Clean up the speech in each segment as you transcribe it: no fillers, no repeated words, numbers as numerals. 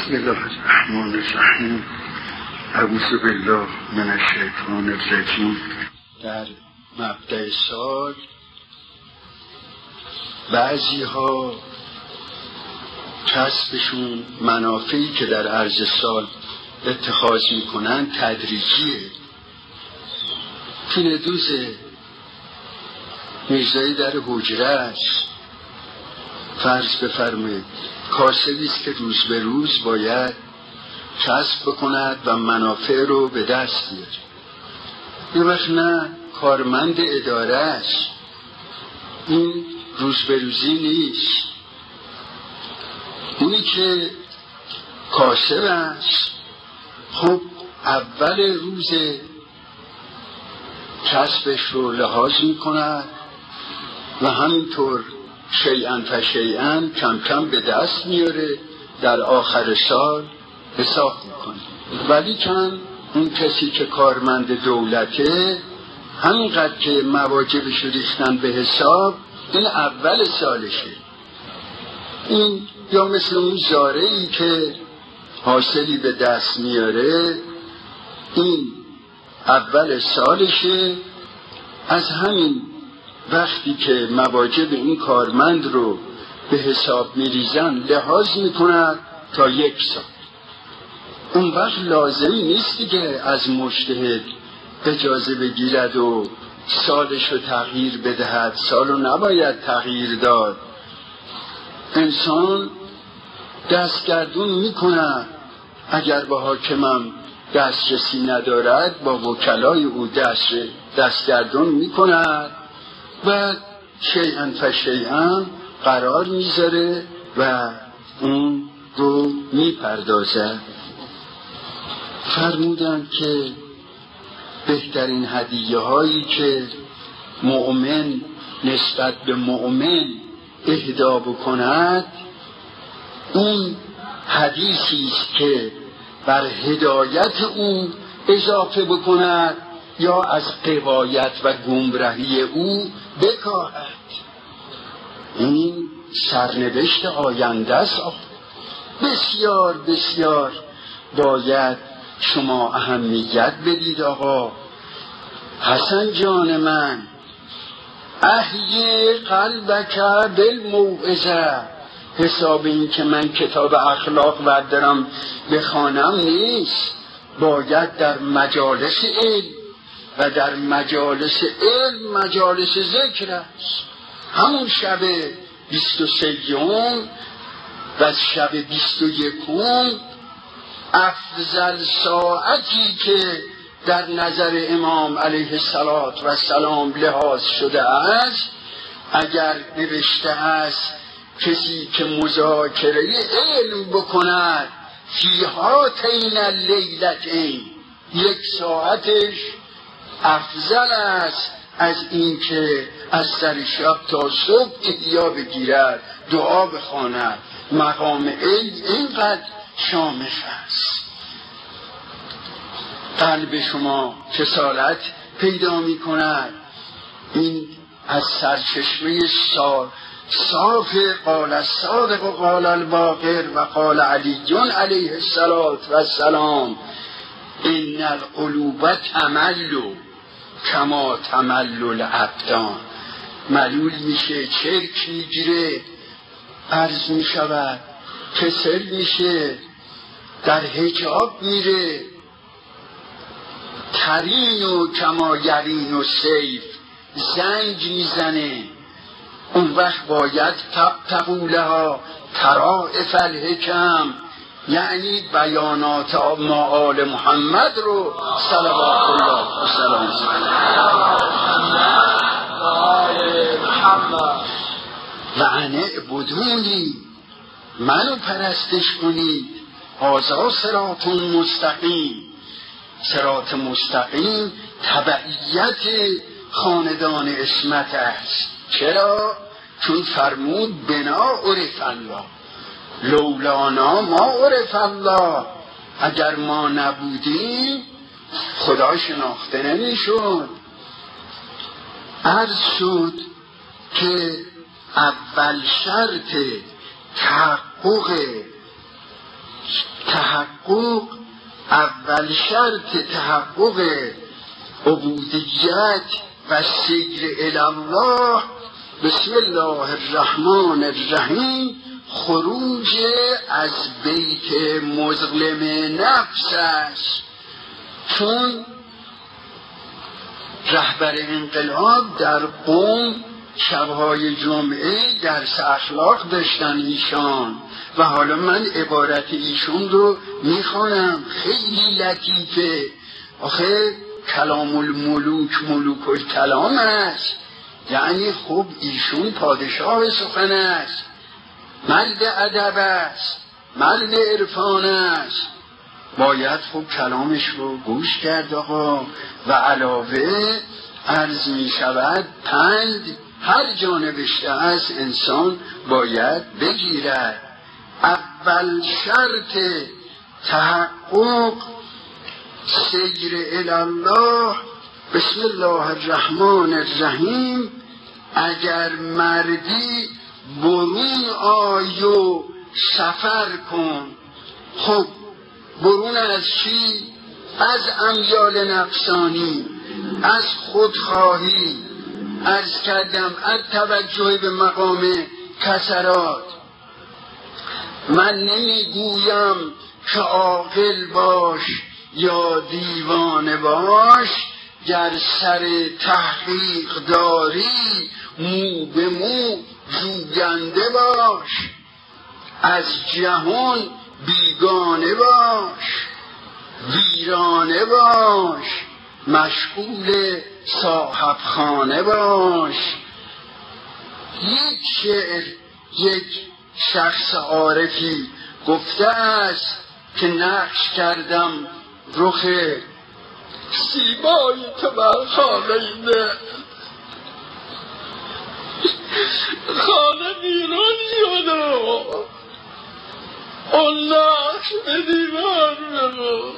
بسم الله الرحمن الرحیم. اعوذ بالله من الشیطان الرجیم. در مبدأ سال بعضی ها کسبشون منافعی که در عرض سال اتخاذ میکنن تدریجیه. پینه دوز میرزایی در حجره است، فرض بفرمایید کاسبی است که روز به روز باید کسب بکند و منافع رو به دست بیاره. یه وقت نه کارمند اداره است، این روز به روزی نیست. اونی که کاسب است خب اول روز کسبش رو لحاظ میکند و همینطور شیئا فشیئا کم کم به دست میاره، در آخر سال حساب میکنه. ولی کن اون کسی که کارمند دولته همینقدر که مواجبش ریختن به حساب، این اول سالشه. این یا مثل اون زارعی که حاصلی به دست میاره، این اول سالشه. از همین وقتی که مواجب این کارمند رو به حساب میریزن لحاظ میکنن تا 1 سال. اون وقت لازمی نیستی که از مجتهد اجازه بگیرد و سالش رو تغییر بدهد. سال رو نباید تغییر داد. انسان دستگردون میکنه، اگر با حاکمم دسترسی ندارد با وکلای او دستگردون میکند و شیئا فشیئا قرار میذاره و اون رو میپردازه. فرمودن که بهترین هدیه هایی که مؤمن نسبت به مؤمن اهدا بکند، اون حدیثی است که بر هدایت او اضافه بکند یا از غوایت و گمراهی او بکاهد. این سرنوشت آینده است. بسیار بسیار باید شما اهمیت بدید. آقا حسن جان من، احیی قلبک بالموعظه. حساب این که من کتاب اخلاق بردارم بخوانم نیست، باید در مجالس علم و در مجالس علم مجالس ذکر است. همون شب 23 و شب 21 افضل ساعتی که در نظر امام علیه السلام لحاظ شده است، اگر نوشته است کسی که مذاکره علم بکند فی هاتین اللیلتین، 1 ساعتش افضل است از این که از سر شب تا صبح احیا بگیرد، دعا بخواند. مقام علم اینقدر شامخ است. قلب شما کسالت پیدا می کند. این از سرچشمه صاف قال الصادق و قال الباقر و قال علی علیه السلام ان القلوب تمل کما تمل الابدان. ملول میشه، چرک میگیره، عرض میشود، کسل میشه، در حجاب میره. ترین و کما یرین و سیف، زنگ میزنه. اون وقت باید تقولها ترائف الحکم، یعنی بیانات آل محمد رو صلوات الله و سلام و ان اعبدونی، منو پرستش کنید. هذا صراط مستقیم. صراط مستقیم تبعیت خاندان عصمت است. چرا؟ چون فرمود بنا عرف الله، لولانا ما عرف الله. اگر ما نبودیم خدا شناخته نمیشد. عرض شد که اول شرط تحقق تحقق، اول شرط تحقق عبودیت و سیر الالله بسم الله الرحمن الرحیم خروج از بیت مظلم نفس است. چون رهبر انقلاب در قم شبهای جمعه درس اخلاق داشتن ایشان و حالا من عبارت ایشون رو میخوانم، خیلی لطیفه. آخه کلام الملوک ملوک الکلام است، یعنی خب ایشون پادشاه سخن است، مرد ادب است، مرد عرفان است، باید خب کلامش رو گوش کرد آقا. و علاوه عرض می شود پند هر جا نوشته است انسان باید بگیرد. اول شرط تحقق سیر الالله بسم الله الرحمن الرحیم، اگر مردی برون آی و سفر کن. خب برون از چی؟ از امیال نفسانی، از خودخواهی، عرض کردم از توجه به مقام کسرات. من نمیگویم که عاقل باش یا دیوانه باش، گر سر تحقیق داری مو به مو جوینده باش. از جهان بیگانه باش، ویرانه باش، مشغول صاحب خانه باش. یک شعر یک شخص عارفی گفته است که نقش کردم رخ سیمای تو بر خانه خانه بیرون شد و اون نقش به دیوار ببود.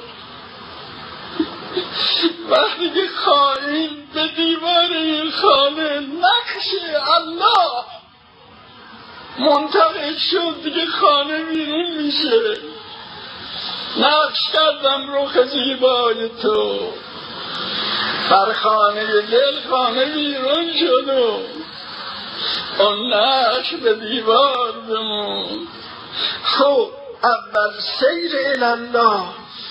وقتی که خائن به دیوار این خانه نقش الله منتقل شد، دیگه خانه بیرون میشه. نقش کردم رخ زیبای تو بر خانه دل، خانه بیرون شد و اون نقش به دیوار بمون. خب اول سیر الالله،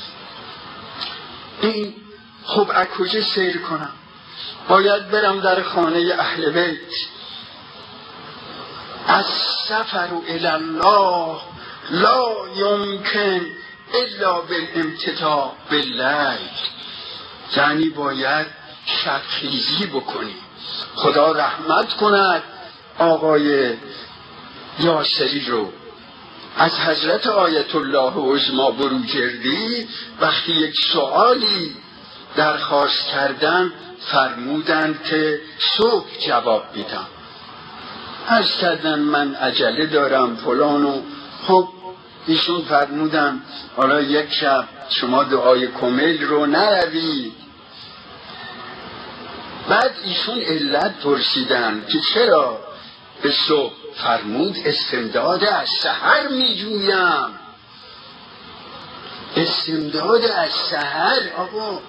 این خب از کجا سیر کنم؟ باید برم در خانه اهل بیت. از سفر الالله لا یمکن الا بالامتداء باللیل، یعنی باید شبخیزی بکنی. خدا رحمت کند آقای یاسری رو. از حضرت آیت الله عظما بروجردی وقتی یک سوالی درخواست کردن فرمودند که صبح جواب میدم. عرض کردن من عجله دارم فلانو. خب ایشون فرمودن حالا یک شب شما دعای کمیل رو نروید. بعد ایشون علت پرسیدن که چرا به صبح؟ فرمود استمداد از سحر می جویم. استمداد از سحر. آقا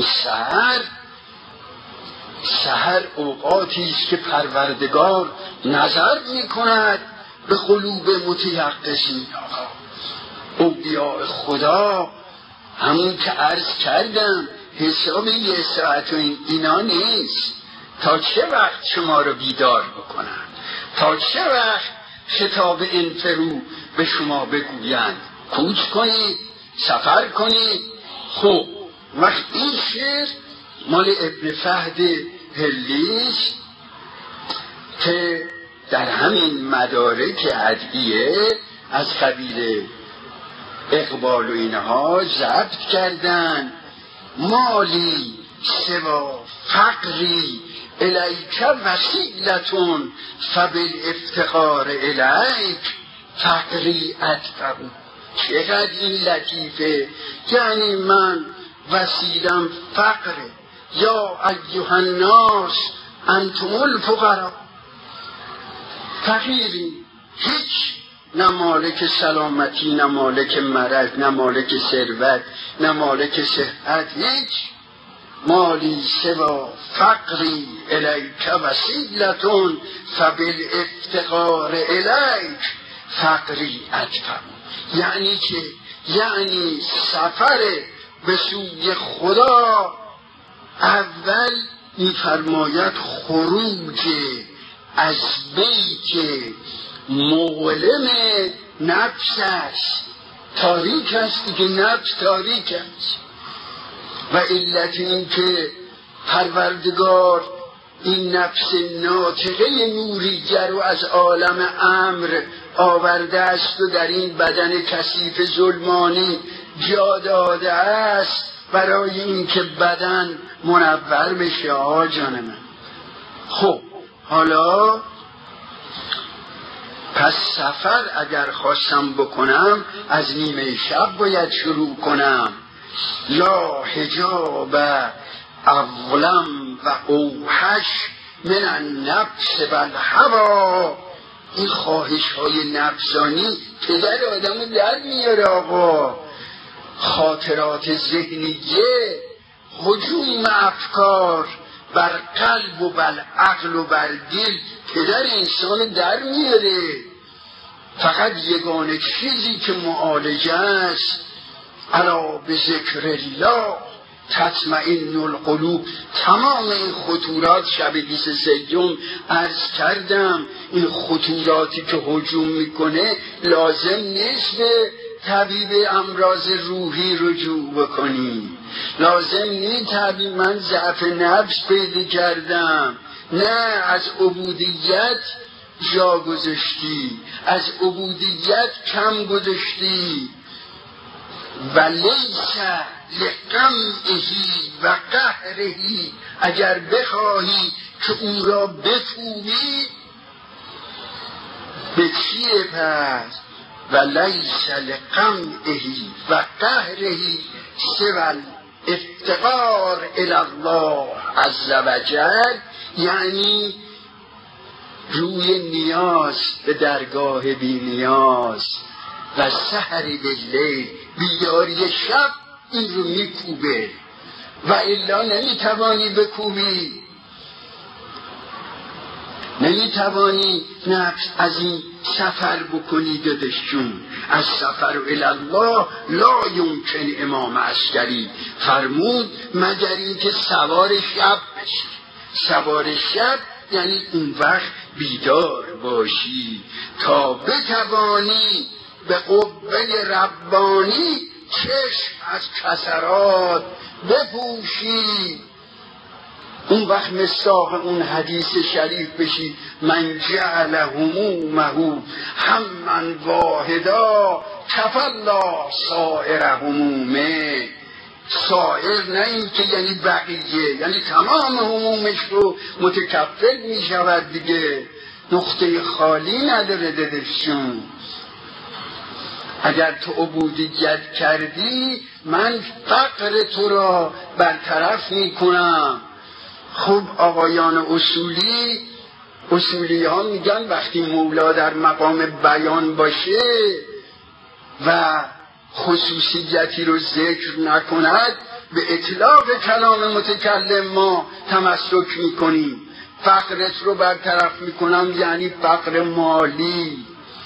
سحر اوقاتی است که پروردگار نظر می کند به قلوب متیقظین. آقا اولیاء خدا همون که عرض کردم حساب یه ساعت و اینا نیست. تا چه وقت شما رو بیدار بکنن؟ تا چه وقت خطاب انفرو به شما بگویند کوچ کنید، سفر کنید؟ خب وقت این شعر مال ابن فهد هلیش که در همین مدارک ادعیه از قبیل اقبال و اینها ضبط کردن. مالی سوا فقری الیک وسیلتون فبالافتقار الیک فقری ادفعو. چقدر این لطیفه. یعنی من وسیلم فقره. یا ایها الناس انتم الفقراء. فقیری، هیچ نه مالک سلامتی، نه مالک مرض، نه مالک ثروت، نه مالک صحت، هیچ. مالی سوا فقری الیک وسیلتون فبالافتقار الیک فقری ادفع. یعنی سفر به سوی خدا اول می‌فرماید خروج از بیت مولم نفس است. تاریک است دیگه، نفس تاریک است. و علت این که پروردگار این نفس ناطقه نوریگر رو از عالم امر آورده است و در این بدن کثیف ظلمانی جا داده است برای اینکه بدن منور بشه. آقا جان من، خب حالا پس سفر اگر خواستم بکنم از نیمه شب باید شروع کنم. لا حجاب اظلم و اوحش من النفس و الهوی. این خواهش های نفسانی پدر آدمو در میاره. آقا خاطرات ذهنیه، هجوم افکار بر قلب و بر عقل و بر دل پدر انسان در میاره. فقط یگانه چیزی که معالجه است، الا به ذکر الله تطمئن القلوب. تمام این خطورات شب 23 عرض کردم، این خطوراتی که هجوم میکنه لازم نیست به طبیب امراض روحی رجوع بکنی، لازم نیست طبیب من ضعف نفس پیدا کردم. نه، از عبودیت جا گذاشتی، از عبودیت کم گذاشتی. و لیس لقمعهی و قهرهی، اگر بخواهی که اون را بکوبی به چیه پس؟ و لیس لقمعهی و قهرهی سوى الافتقار الی الله عز وجل. یعنی روی نیاز به درگاه بی نیاز و سحر باللیل، بیداری شب این رو میکوبه و الا نمیتوانی بکوبی، نمیتوانی نفس از این سفر بکنی. دادشون از سفر الی الله لا یمکن. امام عسکری فرمود مگر اینکه سوار شب بشی. سوار شب یعنی اون وقت بیدار باشی تا بتوانی به قوه ربانی چشم از کسرات بپوشی. اون وقت مصداق اون حدیث شریف بشی من جعل همومه هما واحدا کفی الله سائر همومه. سائر نه این که یعنی بقیه، یعنی تمام همومش رو متکفل می شود دیگه، نقطه خالی نداره. دلشون اگر تو عبودیت کردی من فقر تو را برطرف می کنم. خب آقایان اصولی ها میگن وقتی مولا در مقام بیان باشه و خصوصیتی رو ذکر نکند به اطلاق کلام متکلم ما تمسک میکنیم. فقرت رو برطرف میکنم یعنی فقر مالی،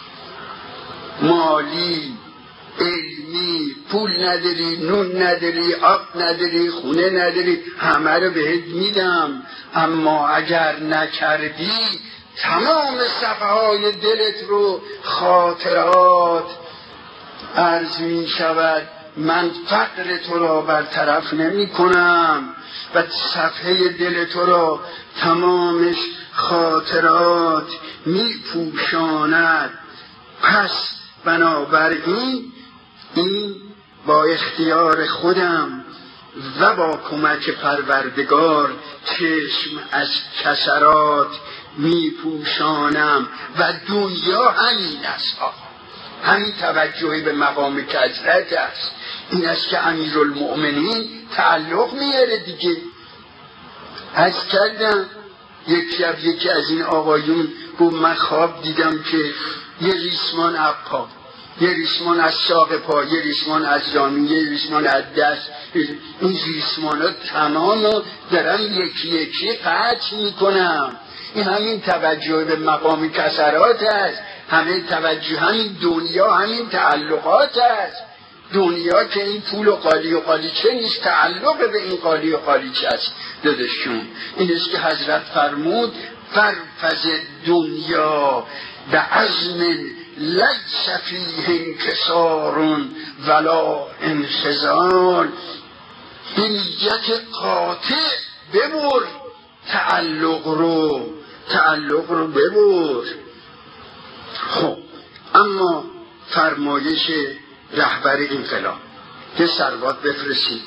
علمی، پول نداری، نون نداری، آب نداری، خونه نداری، همه رو بهت میدم. اما اگر نکردی تمام صفحه های دلت رو خاطرات عرض می شود من فقر تو را برطرف نمی کنم و صفحه دل تو را تمامش خاطرات می پوشاند. پس بنابراین این با اختیار خودم و با کمک پروردگار چشم از کسرات می پوشانم و دنیا همین است. همین توجهی به مقام کثرت است. این است که امیرالمؤمنین تعلق میاره دیگه. از کردم یک شب یکی از این آقایون گفت من خواب دیدم که یه ریسمان از پا، یه ریسمان از ساق پا، یه ریسمان از زانو، یه ریسمان از دست. این ریسمان ها تمام دارم یکی یکی قطع میکنم. این همین توجه به مقام کسرات است، همین توجه، همین دنیا، همین تعلقات است. دنیا که این پول و قالیچه نیست، تعلق به این قالی و قالیچه است دادشون. این است که حضرت فرمود فرفز دنیا به عزم لیس فیه انکسار ولا انخزال. به نیت قاطع ببر تعلق رو ببر. خب اما فرمایش رهبر انقلاب که صلوات بفرستید.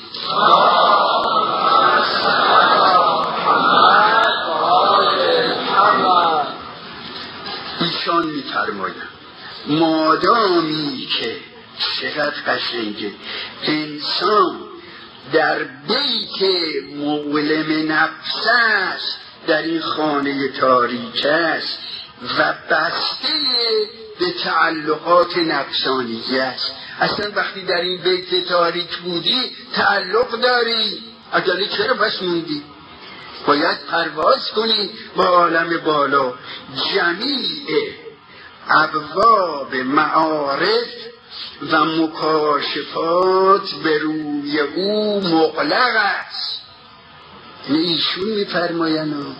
ایشان می‌فرمایند مادامی که چقدر قشنگه انسان در بیت مولم نفس است، در این خانه تاریک است و بسته به تعلقات نفسانی است. اصلا وقتی در این بیت تاریک بودی تعلق داری، اگر چرا پس موندی؟ باید پرواز کنی با عالم بالا. جمیع ابواب معارف و مکاشفات به روی او مغلق است. ایشون میفرمایند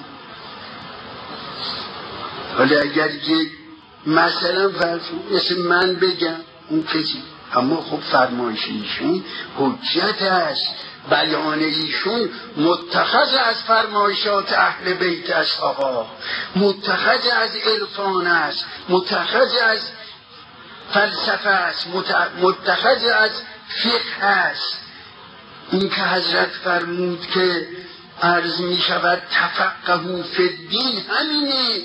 حالا اگر یک مثلا مثل من بگم اون کسی، اما خب فرمایش ایشون حجت است، بیان ایشون متخذ از فرمایشات اهل بیت است، آقا متخذ از عرفان است، متخذ از فلسفه است، متخذ از فقه است. این که حضرت فرمود که عرض می شود تفقهوا فی الدین همینه.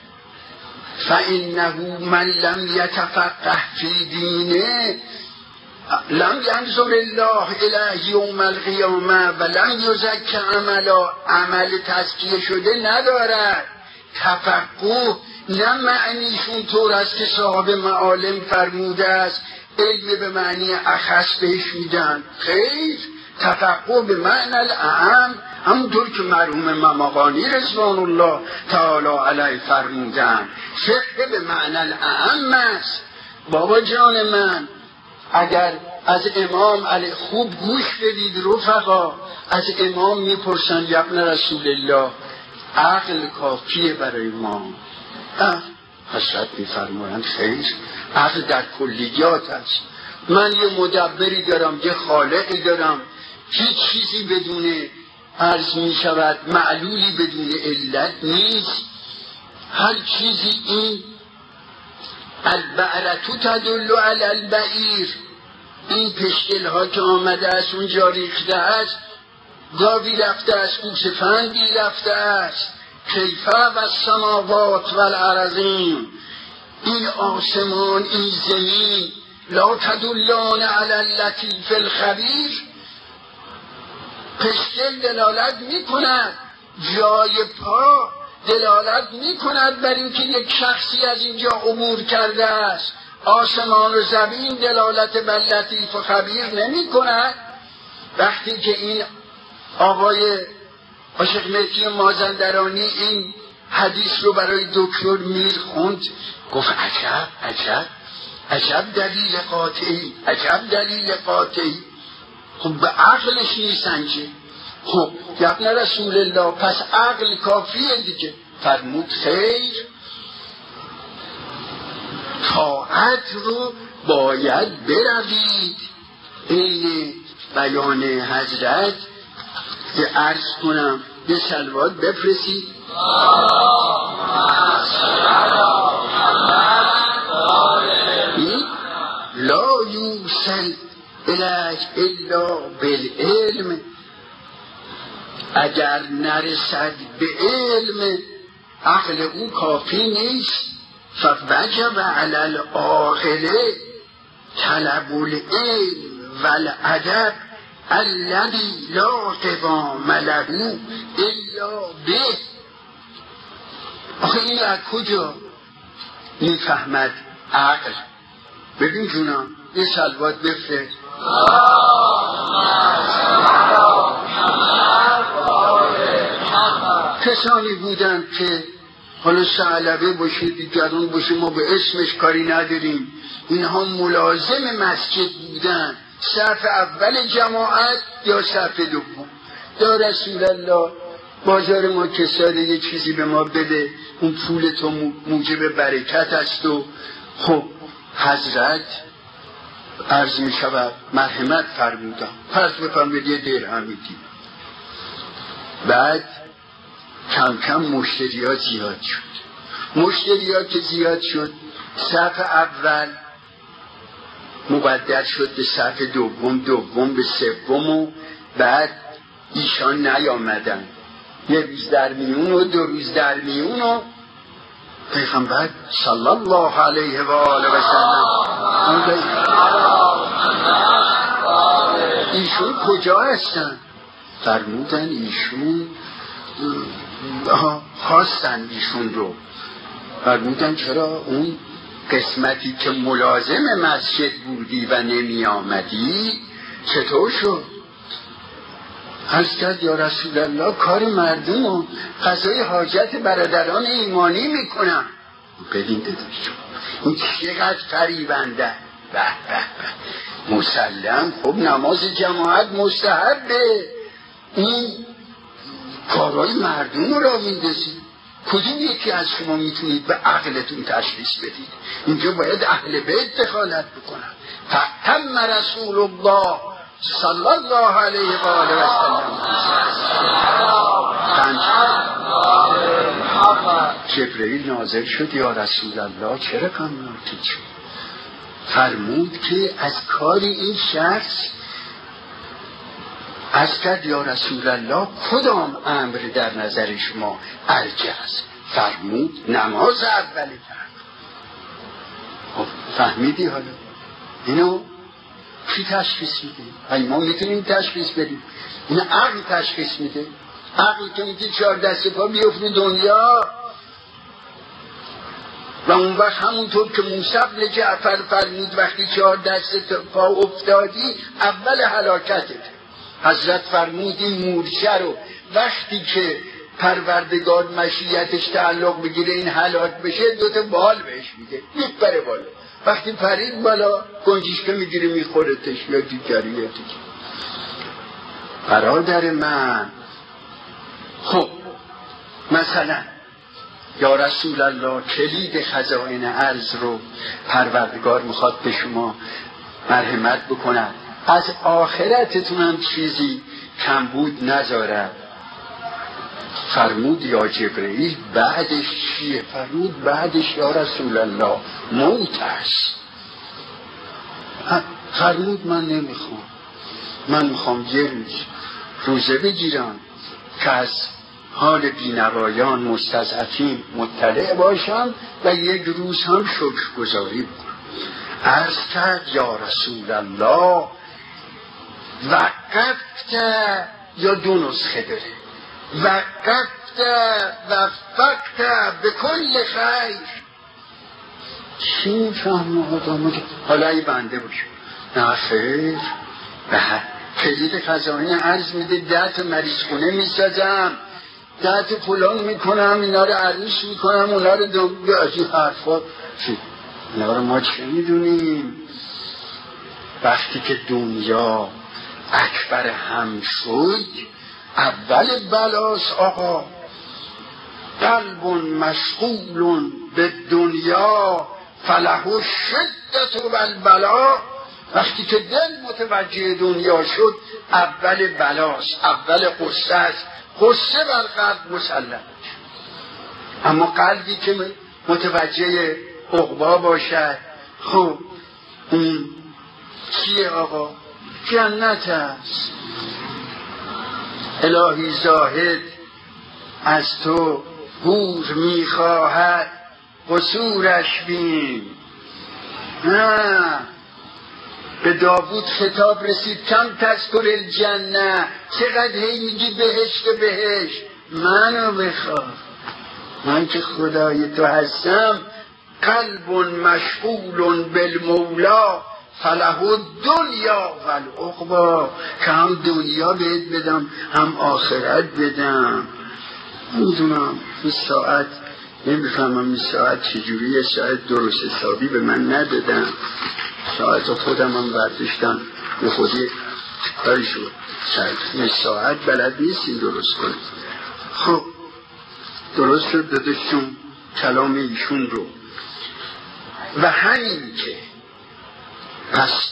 فإنه من لم يتفقه في دینه لم ينظر الله الیه یوم القیامه و لم یزکی عملا. عمل تزکیه شده ندارد. تفقه نه معنیشون طور است که صاحب معالم فرموده است علم به معنی اخص بهش میدن. خیر، تفقه به معنی الاعم، همونطور که مرحوم مماقانی رضوان الله تعالی علیه فرمودن. فقه به معنی الاعم است. بابا جان من، اگر از امام علی خوب گوش بدید رفقا، از امام میپرسن ابن رسول الله عقل کافیه برای ما؟ حضرت میفرمایند خیر، عقل در کلیات است. من یه مدبری دارم، یه خالقی دارم، هیچ چیزی بدون عرض می شود معلولی بدون علت نیست. هر چیزی این البعرتو تدل علی البعیر، این پشکل ها که آمده است اونجا ریخته است، گاوی رفته است، گوسفندی رفته است. کیفه و السماوات و الارضین، این آسمان این زمین لا تدلان علی اللطیف الخبیر. پشکل دلالت می کند، جای پا دلالت می کند بر اینکه یک شخصی از اینجا عبور کرده است. آسمان و زمین دلالت بر لطیف و خبیر نمی کند. وقتی که این آقای عاشق مهدی مازندرانی این حدیث رو برای دکتر میر خوند، گفت عجب عجب عجب دلیل قاطعی، عجب دلیل قاطعی. خب به عقلش نیسنجه. خب ابن رسول الله پس عقل کافیه دیگه. فرمود خیر، طاعت رو باید بروید. این بیان حضرت که عرض کنم به صلوات بفرستید. لا یوصل الیه الا بالعلم، اگر نرسد به علم عقل او کافی نیست. فوجب علی العاقل طلب العلم والادب الذی لا قوام له الا به. آخه این از کجا میفهمد عقل. ببین جونم یه صلوات بفرست. کسانی بودن که حالا ثعلبه باشه دیگران باشه ما به اسمش کاری نداریم، اینها ملازم مسجد بودن، صف اول جماعت یا صف دوم. یا رسول الله بازار ما کساده یه چیزی به ما بده، اون پول تو موجب برکت است. و خب حضرت عرض می شود مرحمت فرمودم، فرض بفرمید یه درهم میدیم. بعد کم کم مشتریات زیاد شد. مشتریات که زیاد شد صف اول مبدل شد به صف دوم، دوم به سوم، و بعد ایشان نیامدن. یه روز در میون و 2 روز در میون، و پیغمبر صلی الله علیه و آله و سلم ایشون کجا هستن؟ فرمودن ایشون خواستن ایشون رو. فرمودن چرا اون قسمتی که ملازم مسجد بودی و نمی آمدی چطور شد؟ عرض کرد یا رسول الله کار مردم و قضای حاجت برادران ایمانی میکنم. ببین داداش این چقدر فریبنده. به به به مسلم. خب نماز جماعت مستحبه، این کارهای مردم رو را میندازید. کدوم یکی از شما میتونید به عقلتون تشخیص بدید؟ اینجا باید اهل بیت دخالت بکنن. فتم رسول الله صلی الله علیه و آله و سلم. جبرئیل نازل شد یا رسول الله چرا کامناتی شد؟ فرمود که از کاری این شخص از کرد یا رسول الله کدام امر در نظر شما ارجح است؟ فرمود نماز اولی کرد. خب فهمیدی حالا؟ اینو کی تشخیص میده؟ ما میتونیم تشخیص بدیم؟ این عقل تشخیص میده. عقل که میگه 4 دست پا بیفته دنیا، و اون وقت همونطور که موسی بن جعفر فرمود وقتی 4 دست پا افتادی اول هلاکتت. حضرت فرمود این مورچه رو وقتی که پروردگار مشیتش تعلق بگیره این هلاک بشه 2 تا بال بهش میده، میپره بالا. وقتی پرید بالا گنجشکه میگیره میخورتش یا دیگری یا دیگری. برادر من خب مثلا یا رسول الله کلید خزائن ارض رو پروردگار میخواد به شما مرحمت بکند، از آخرتتون هم چیزی کمبود نذاره. فرمود یا جبرئیل بعدش چیه؟ فرمود بعدش یا رسول الله موت است. فرمود من نمیخوام، من میخوام یه روزه بگیرم که از حال بینوایان مستضعفین مطلع باشم و 1 روز هم شکرگزاری بکنم. عرض کرد یا رسول الله وقفت، یا 2 نسخه داره، وقفت وفقت به کل خیر. چی میفهمه آدم؟ حالا ای بنده باشه نه خیر، کلید خزائن عرض میده 10 تا مریض خونه میسازم، 10 تا فلان میکنم، اینا رو عروس میکنم، اونا رو دوباره از این حرفا. اینا رو ما چه میدونیم؟ وقتی که دنیا اکبر هم شد اول بلاس آقا. قلب مشغول به دنیا فله شدت و البلا. وقتی که دل متوجه دنیا شد اول بلاس، اول قصه است. قصه بر قلب مسلط. اما قلبی که متوجه عقبا باشد، خب این چیه آقا؟ جنت است. الهی زاهد از تو حور میخواهد قصورش بین. به داوود خطاب رسید کم تذکر الجنه، چقدر هی میگی بهشت بهشت، منو بخواه، من که خدای تو هستم قلب مشغول بالمولا فله الدنیا والعقبی، که هم دنیا بهت بدم هم آخرت بدم. میدونم این ساعت نمیفهمم این ساعت چجوریه، ساعت درست حسابی به من ندادم، ساعت خودم هم برداشتم به خودی کاری شد، یه ساعت بلد نیستیم درست کنیم. خب درست شد دادشون کلام ایشون رو. و همین که پس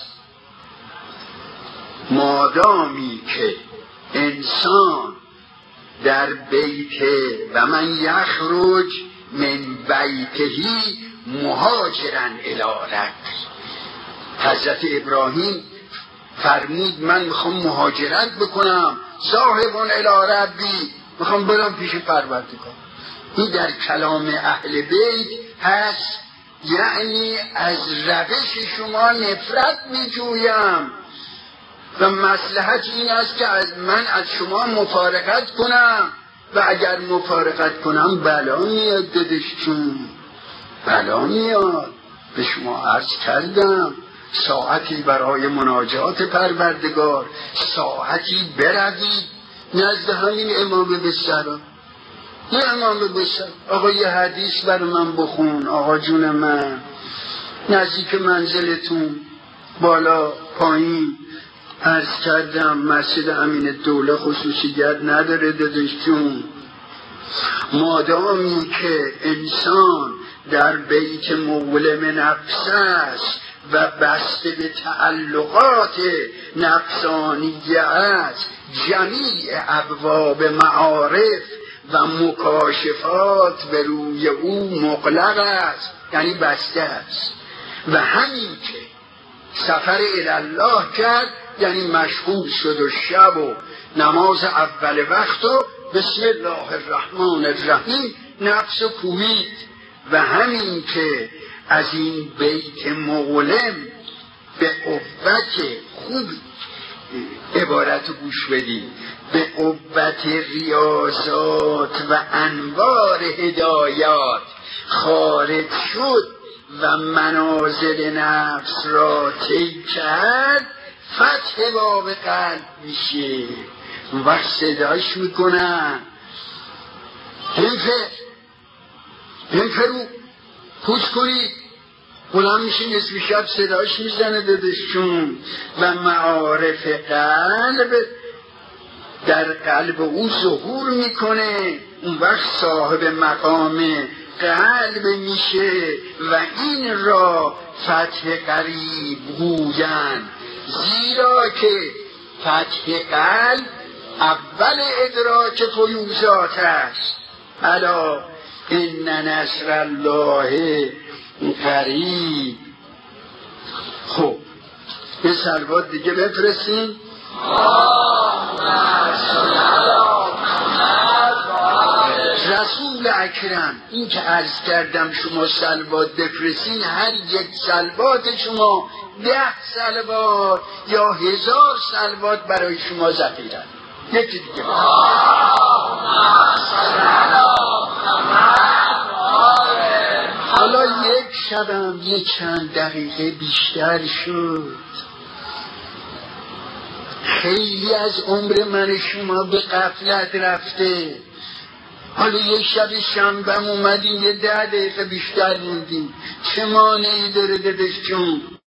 مادامی که انسان در بیت و من یخرج من بیتهی مهاجرا الی ربی، حضرت ابراهیم فرمود من میخوام مهاجرت بکنم، ذاهب الی ربی، میخوام برم پیش پروردگار. این در کلام اهل بیت هست، یعنی از روش شما نفرت میجویم و مصلحت این است که من از شما مفارقت کنم، و اگر مفارقت کنم بلا میاد دادشون، بلا میاد. به شما عرض کردم ساعتی برای مناجات پروردگار، ساعتی بروید نزد همین امام بسرا، یه امام بسرا، آقا یه حدیث برای من بخون، آقا جون من، نزدیک منزلتون بالا پایین. عرض کردم مسجد امین الدوله خصوصیت نداره دادشون، مادامی که انسان در بیت مولم نفس است و بسته به تعلقات نفسانیه است، جمیع ابواب معارف و مکاشفات به روی او مغلق است، یعنی بسته است. و همین که سفر الله کرد یعنی مشغول شد و شب و نماز اول وقت و بسم الله الرحمن الرحیم نفس و کوبید. و همین که از این بیت مولم به قوت خوب عبارت گوش بدید، به قوت ریاضات و انوار هدایات خارج شد و منازل نفس را طی کرد، فتح باب قلب میشه. اون وقت صداش میکنن هنفرو پوچ کنید، بلند میشه نصف شب صداش میزنه دادشون. و معارف قلب در قلب او ظهور میکنه، اون وقت صاحب مقام قلب میشه و این را فتح قریب گویند، زیرا که فتح قلب اول ادراک فیوزات است. الا ان نصر الله قریب. خب یه سلوات دیگه بفرستین. رسول اکرم این که عرض کردم شما سلوات بفرستین، هر یک سلوات شما 10 سلوات یا 1000 سلوات برای شما ذخیره. یکی دیگه حالا یک شبم یه چند دقیقه بیشتر شد، خیلی از عمر من شما به غفلت رفته. حالا یه شب شنبه اومدیم یه 10 دقیقه بیشتر موندیم، چه مانعی داره دادش جون؟